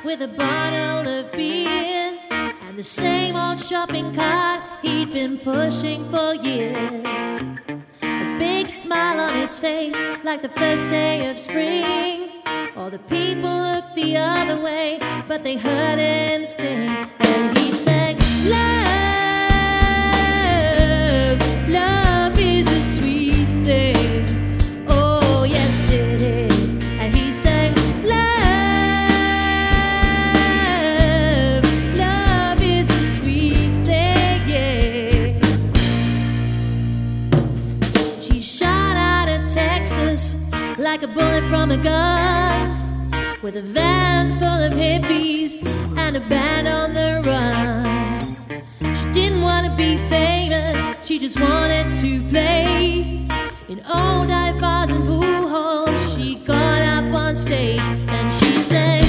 with a bottle of beer and the same old shopping cart he'd been pushing for years. A big smile on his face like the first day of spring. All the people looked the other way, but they heard him sing. And he sang, love, love is a sweet thing. Oh, yes it is. And he sang, love, love is a sweet thing, yeah. She shot out of Texas like a bullet from a gun, with a van full of hippies and a band on the run. She didn't want to be famous, she just wanted to play in old dive bars and pool halls. She got up on stage and she sang,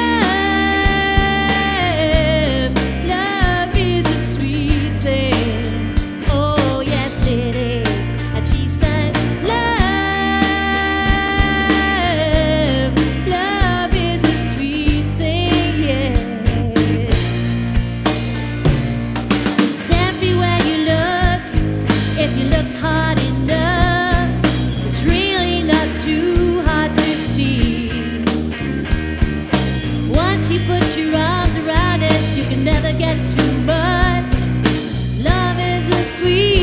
love, love is a sweet thing. Oh, yes it is. And she sang, love, love is a sweet thing, yeah. It's everywhere you look, if you look hard enough. It's really not too hard to see. Once you put your arms around it, you can never get too much. Love is a sweet